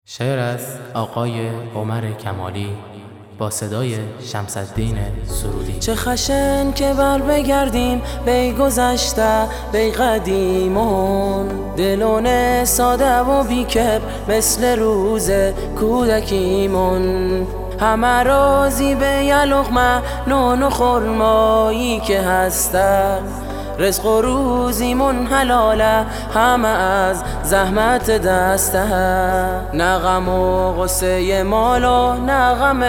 شعر از آقای عمر کمالی با صدای شمس‌الدین سرودی. چه خشن که بر بگردیم بی گذشته بی قدیمون، دلون ساده و بیکبر مثل روز کودکیمون. همه راضی به یه لقمه نان و خرمایی که هسته، رزق و روزیمون حلاله همه از زحمت دسته. نه غم و غصه مال و نه غم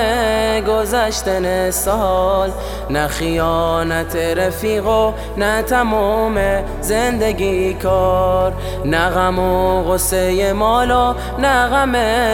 گذشتن سال، نه خیانت رفیق و نه تمام زندگی کار. نه غم و غصه مال و نه غم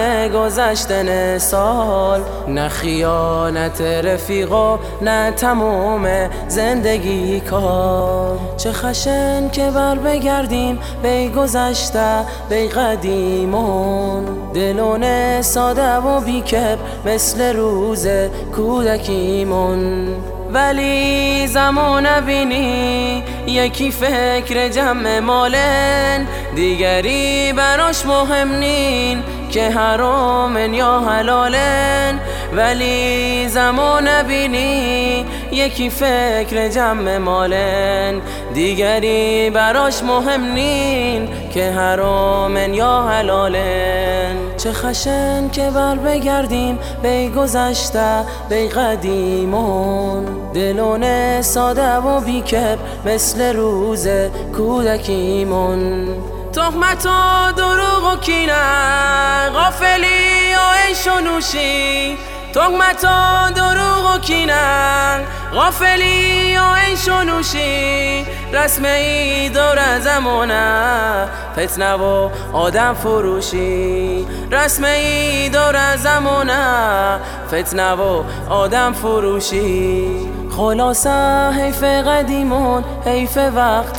گذشتن سال، نه خیانت رفیق و نه تمام زندگی کار. چه خشن که بر بگردیم بی گذشته بی قدیمون، دلون ساده و بیکبر مثل روز کودکیمون. ولی زمان بینی یکی فکر جمع مالن، دیگری براش مهم نین که حرامن یا حلالن. ولی زمان بینی یکی فکر جمع مالن، دیگری براش مهم نین که حرامن یا حلالن. چه خشن که بر بگردیم بی گذشته بی قدیمون، دلون ساده و بیکبر مثل روز کودکیمون. تهمت و دروغ و کینه غافلی و عیش و نوشی، تهمت و دروغ و کینه غافلی و عیش و نوشی. رسم ای دور زمانه فتنه و آدم فروشی، رسم ای دور زمانه فتنه و آدم فروشی. خلاصه حیف قدیمون، حیف وقت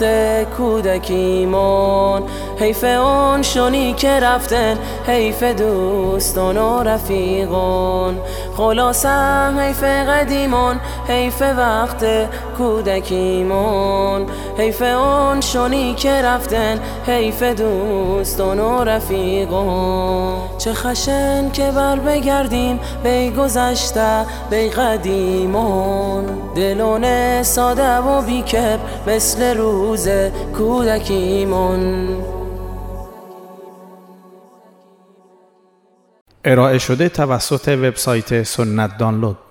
کودکیمون، حیف اون شونی که رفتن، حیف دوستان و رفیقون. خلاصه حیف قدیمون، حیف وقت کودکیمون، حیف اون شونی که رفتن، حیف دوستان و رفیقون. چه خشن که بر بگردیم بی گذشته بی قدیمون، دلون ساده و بیکبر مثل روز کودکیمون. ارائه شده توسط وبسایت سنت دانلود.